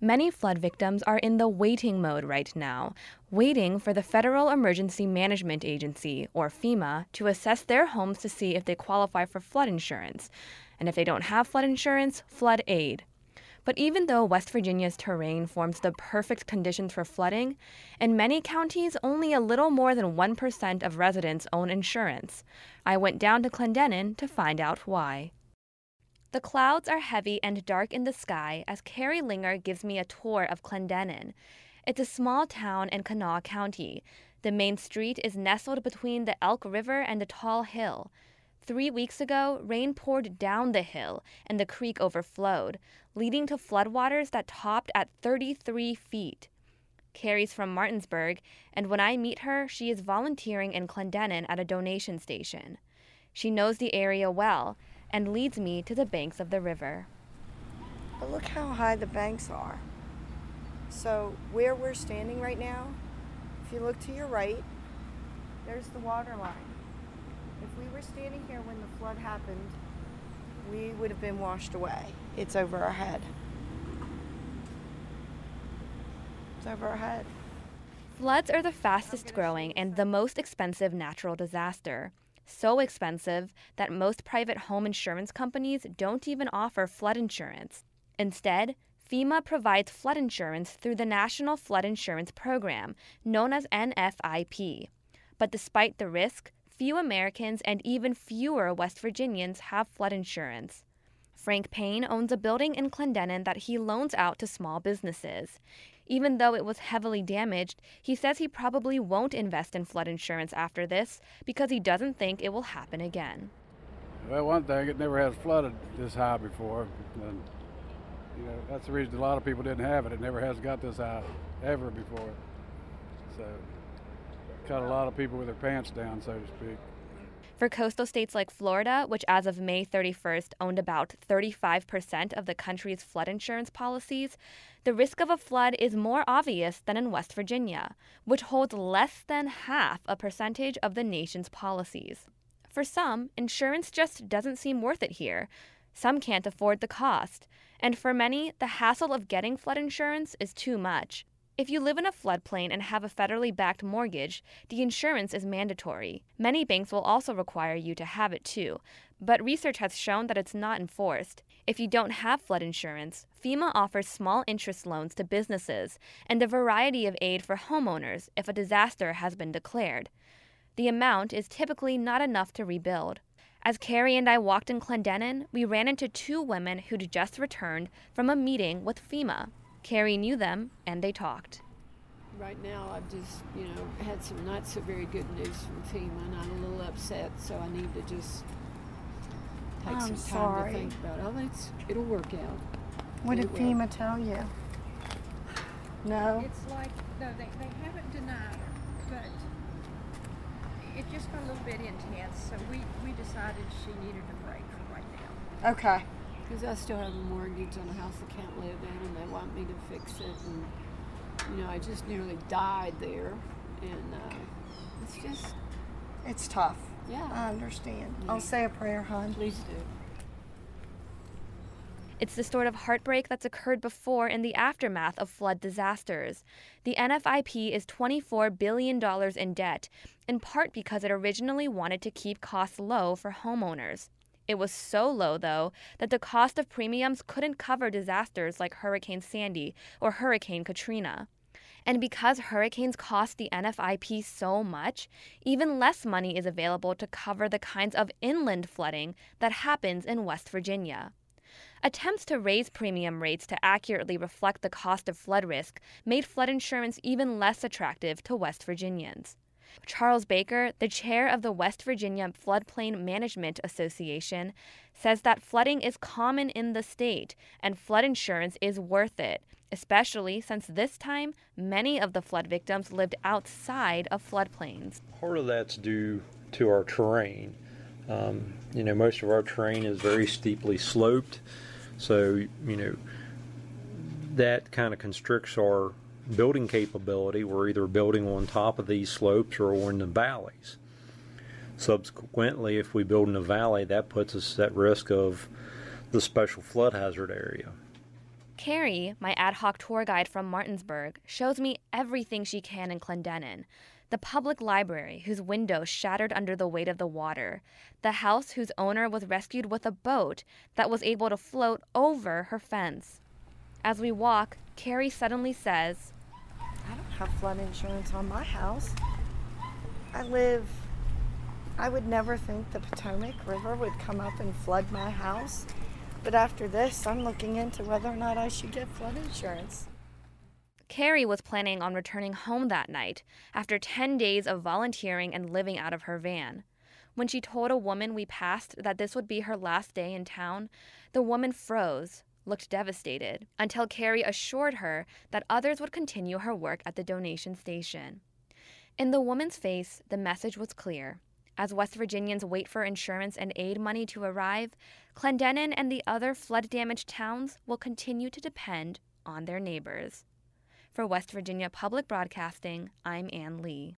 Many flood victims are in the waiting mode right now, waiting for the Federal Emergency Management Agency, or FEMA, to assess their homes to see if they qualify for flood insurance. And if they don't have flood insurance, flood aid. But even though West Virginia's terrain forms the perfect conditions for flooding, in many counties, only a little more than 1% of residents own insurance. I went down to Clendenin to find out why. The clouds are heavy and dark in the sky as Carrie Linger gives me a tour of Clendenin. It's a small town in Kanawha County. The main street is nestled between the Elk River and the tall hill. 3 weeks ago, rain poured down the hill and the creek overflowed, leading to floodwaters that topped at 33 feet. Carrie's from Martinsburg, and when I meet her, she is volunteering in Clendenin at a donation station. She knows the area well and leads me to the banks of the river. But look how high the banks are. So where we're standing right now, if you look to your right, there's the water line. If we were standing here when the flood happened, we would have been washed away. It's over our head. It's over our head. Floods are the fastest growing and the most expensive natural disaster. So expensive that most private home insurance companies don't even offer flood insurance. Instead, FEMA provides flood insurance through the National Flood Insurance Program, known as NFIP. But despite the risk, few Americans and even fewer West Virginians have flood insurance. Frank Payne owns a building in Clendenin that he loans out to small businesses. Even though it was heavily damaged, he says he probably won't invest in flood insurance after this because he doesn't think it will happen again. Well, one thing, it never has flooded this high before. And, that's the reason a lot of people didn't have it. It never has got this high ever before. So, caught a lot of people with their pants down, so to speak. For coastal states like Florida, which as of May 31st owned about 35% of the country's flood insurance policies, the risk of a flood is more obvious than in West Virginia, which holds less than half a percentage of the nation's policies. For some, insurance just doesn't seem worth it here. Some can't afford the cost. And for many, the hassle of getting flood insurance is too much. If you live in a floodplain and have a federally backed mortgage, the insurance is mandatory. Many banks will also require you to have it too, but research has shown that it's not enforced. If you don't have flood insurance, FEMA offers small interest loans to businesses and a variety of aid for homeowners if a disaster has been declared. The amount is typically not enough to rebuild. As Carrie and I walked in Clendenin, we ran into two women who'd just returned from a meeting with FEMA. Carrie knew them, and they talked. Right now, I've just, had some not so very good news from FEMA, and I'm a little upset, so I need to just take some time to think about it. It'll work out. What did FEMA tell you? No? It's like, no, they haven't denied her, but it just got a little bit intense, so we decided she needed a break for right now. Okay. Because I still have a mortgage on a house I can't live in, and they want me to fix it. And, I just nearly died there. And it's tough. Yeah. I understand. Yeah. I'll say a prayer, hon. Please do. It's the sort of heartbreak that's occurred before in the aftermath of flood disasters. The NFIP is $24 billion in debt, in part because it originally wanted to keep costs low for homeowners. It was so low, though, that the cost of premiums couldn't cover disasters like Hurricane Sandy or Hurricane Katrina. And because hurricanes cost the NFIP so much, even less money is available to cover the kinds of inland flooding that happens in West Virginia. Attempts to raise premium rates to accurately reflect the cost of flood risk made flood insurance even less attractive to West Virginians. Charles Baker, the chair of the West Virginia Floodplain Management Association, says that flooding is common in the state and flood insurance is worth it, especially since this time many of the flood victims lived outside of floodplains. Part of that's due to our terrain. Most of our terrain is very steeply sloped, so, that kind of constricts our building capability. We're either building on top of these slopes or in the valleys. Subsequently, if we build in a valley, that puts us at risk of the special flood hazard area. Carrie, my ad hoc tour guide from Martinsburg, shows me everything she can in Clendenin. The public library, whose windows shattered under the weight of the water. The house whose owner was rescued with a boat that was able to float over her fence. As we walk, Carrie suddenly says, I don't have flood insurance on my house. I would never think the Potomac River would come up and flood my house. But after this, I'm looking into whether or not I should get flood insurance. Carrie was planning on returning home that night after 10 days of volunteering and living out of her van. When she told a woman we passed that this would be her last day in town, the woman froze, looked devastated, until Carrie assured her that others would continue her work at the donation station. In the woman's face, the message was clear. As West Virginians wait for insurance and aid money to arrive, Clendenin and the other flood-damaged towns will continue to depend on their neighbors. For West Virginia Public Broadcasting, I'm Ann Lee.